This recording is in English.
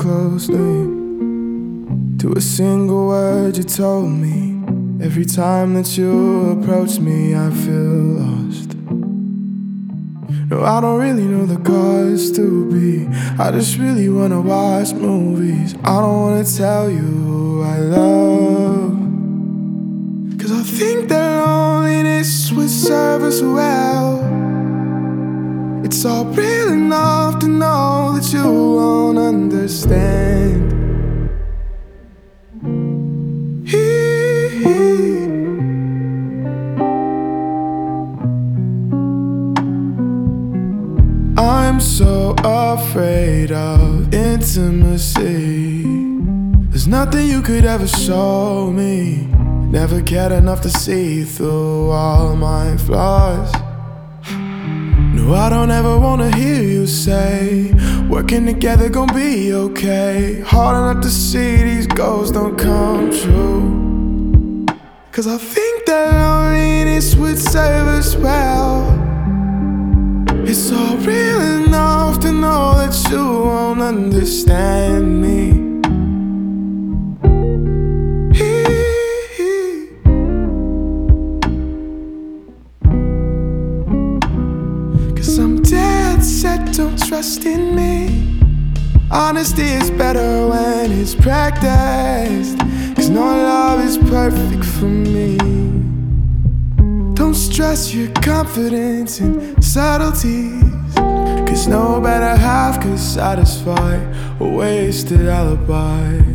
closely to a single word you told me. Every time that you approach me, I feel lost. No, I don't really know the cause to be. I just really wanna watch movies. I don't wanna tell you who I love, 'cause I think that loneliness would serve us well. It's all real enough to know that you won't understand. I'm so afraid of intimacy. There's nothing you could ever show me. Never cared enough to see through all my flaws. No, I don't ever wanna hear you say working together gon' be okay. Hard enough to see these goals don't come true, 'cause I think that loneliness would serve us well. It's all real enough to know that you won't understand me. 'Cause I'm dead set, don't trust in me. Honesty is better when it's practiced, 'cause no love is perfect for me. Don't stress your confidence in subtleties, 'cause no better half could satisfy a wasted alibi.